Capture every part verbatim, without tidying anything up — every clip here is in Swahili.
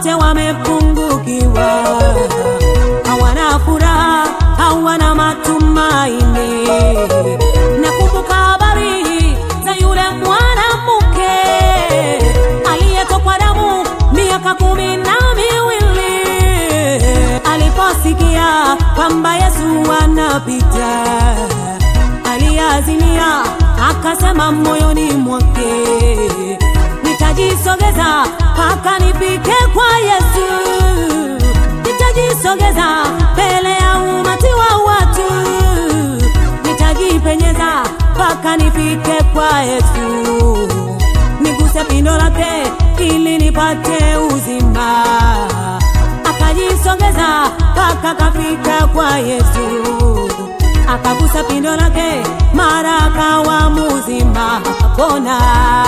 wote wamepungukiwa, hawana furaha, hawana matumaini. Nakumbuka habari za yule mwanamke aliyetokwa damu miaka kumi na miwili. Aliposikia kwamba Yesu anapita, aliazimia akasema moyoni mwake, nitajisogeza mpaka nifike kwa Yesu. Nitajisogeza mbele ya umati wa watu, nitajipenyeza mpaka nifike kwa Yesu. Niguse pindo lake ili nipate uzima. Akajisogeza mpaka kafika kwa Yesu, akagusa pindo lake, mara akawa mzima, akapona.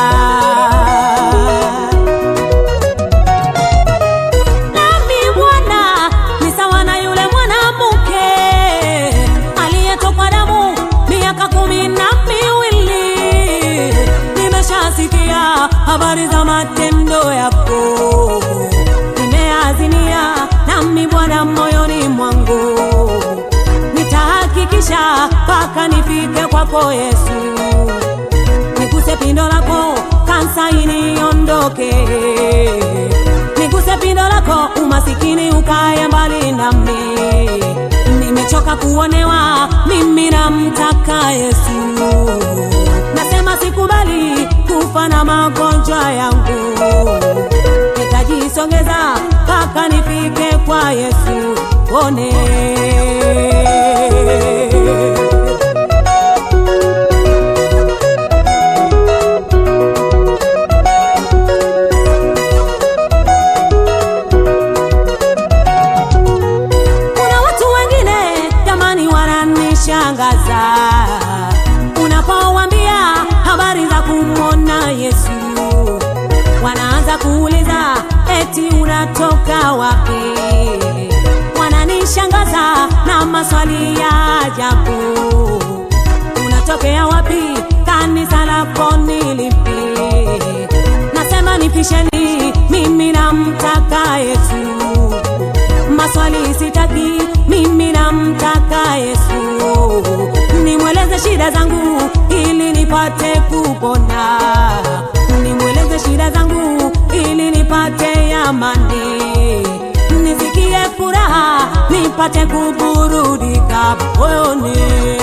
Nami Bwana ni sawa na yule mwanamke aliyetokwa damu miaka kumi na miwili. Nimeshasikia habari za matendo yako, nimeazimia nami Bwana moyoni mwangu, nitahakikisha mpaka nifike kwako Yesu. Niguse pindo lako, kansa iniondoke. Niguse pindo lako, umasikini ukae mbali nami. Nimechoka kuonewa, mimi namtaka Yesu. Nasema sikubali kufa na magonjwa yangu. Nitajisongeza mpaka nifike kwa Yesu. One shangaza unapowaambia habari za kumwona Yesu, wanaanza kuuliza eti unatoka wapi. Wananishangaza na maswali ya ajabu, unatokea wapi, kanisa lako ni lipi? Nasema nipisheni, mimi namtaka Yesu. Maswali sitaki, mimi namtaka Yesu. Nimweleze shida zangu ili nipate kupona, nimweleze shida zangu ili nipate amani, nisikie furaha, nipate kuburudika moyoni.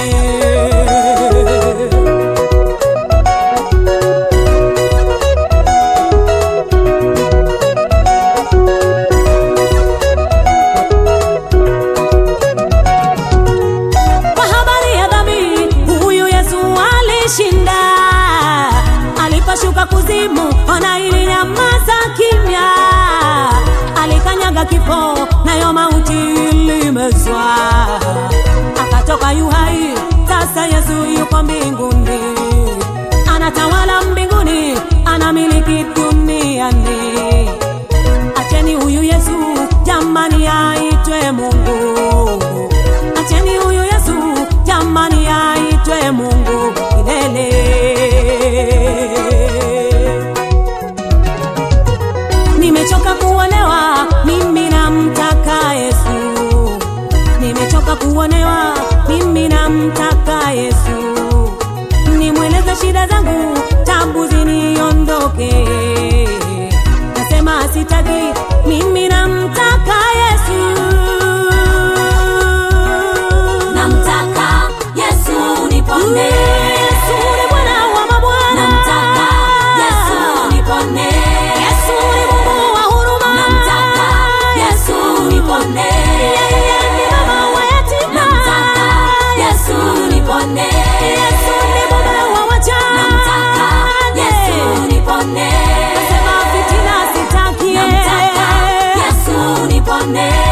Alipashuka kuzimu, ona ili nyamaza kimya. Alikanyaga kifo, nayo mauti ilimezwa. Akatoka yu hai, sasa Yesu yuko mbinguni. Anatawala mbinguni, anamiliki duniani. Acheni huyu Yesu, jamani aitwe Mungu. Acheni huyu Yesu, jamani aitwe Mungu milele. Nimechoka kuonewa, mimi namtaka Yesu. Nimechoka kuonewa, mimi namtaka Yesu. Nimweleze shida zangu, tabu ziniondoke. Nasema sitaki, mimi namtaka Yesu. Namtaka Yesu nipone. Nasema fitina sitaki, Yesu nipone.